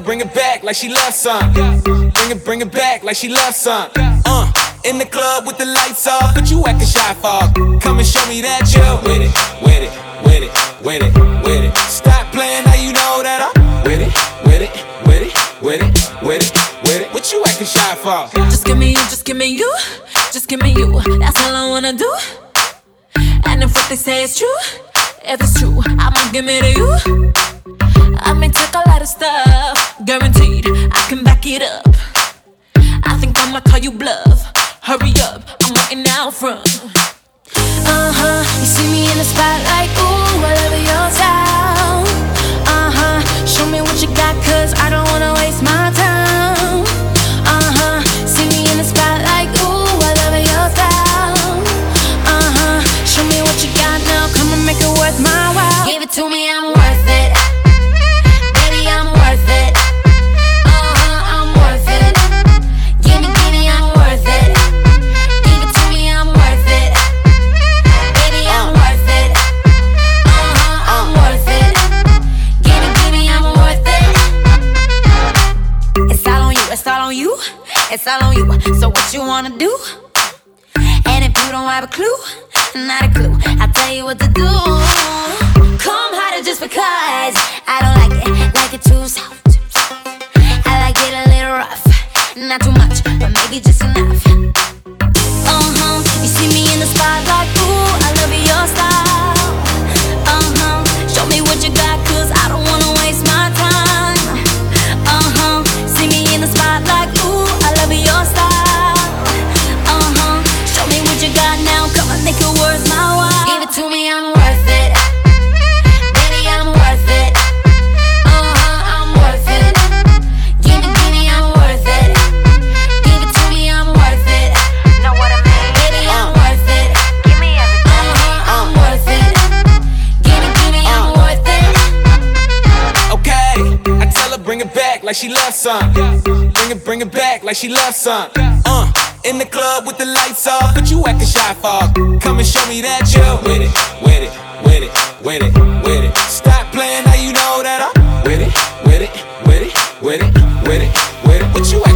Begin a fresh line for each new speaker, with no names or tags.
bring it back like she loves some. Bring it back like she loves some. In the club with the lights off, but you acting shy for. Come and show me that you're with it, with it, with it, with it, with it. Stop playing, now you know that I'm with it, with it, with it, with it, with it, with it. What you acting shy for?
Just give me you, just give me you, just give me you. That's all I wanna do. And if what they say is true, if it's true, I'ma give it to you. I may take a lot of stuff, guaranteed I can back it up. I think I'ma call you bluff. Hurry up, I'm waiting out front.
You see me in the spotlight, ooh, I love your style. Show me what you got, cause I don't wanna waste my time. See me in the spotlight, ooh, I love your style. Show me what you got now, come and make it worth my while. Give it to me, I'm worth it. Baby, I'm worth it. I'm worth it. Give me, I'm worth it. Give it to me, I'm worth it. Baby, I'm worth it. I'm worth it. Give me, I'm worth it. It's all on you, it's all on you, it's all on you. So what you wanna do? And if you don't have a clue, not a clue, I'll tell you what to do. Come harder just because I don't like it too soft. I like it a little rough, not too much, but maybe just enough. You see me in the spotlight, ooh, I love your style. Show me what you got, cause I don't wanna waste my time. See me in the spotlight, ooh, I love your style. Show me what you got now, come and make it worth my while. Give it to me, I'm worth it. Baby, I'm worth it. I'm worth it. Give me, I'm worth it. Give it to me, I'm worth it. Know what I mean? Baby, I'm worth it. Give me everything. I'm worth it. Give me, I'm worth it.
Okay, I tell her bring it back like she loves some. Bring it back like she loves some. In the club with the lights off, but you acting shy for. Come and show me that you're with it, with it, with it, with it, with it. Stop playing, now you know that I'm with it, with it, with it, with it, with it, with it. What you